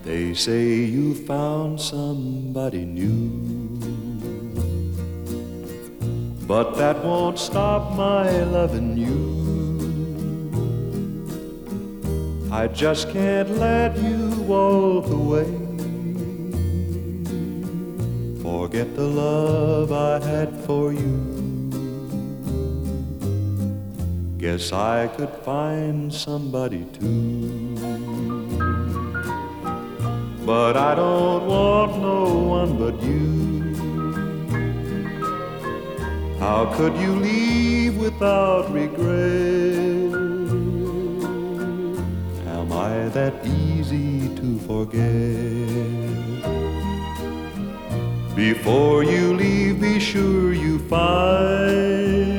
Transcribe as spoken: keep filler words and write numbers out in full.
They say you found somebody new, but that won't stop my loving you. I just can't let you walk away. Forget the love I had for you. Guess I could find somebody too. But I don't want no one but you. How could you leave without regret? Am I that easy to forget? Before you leave, be sure you find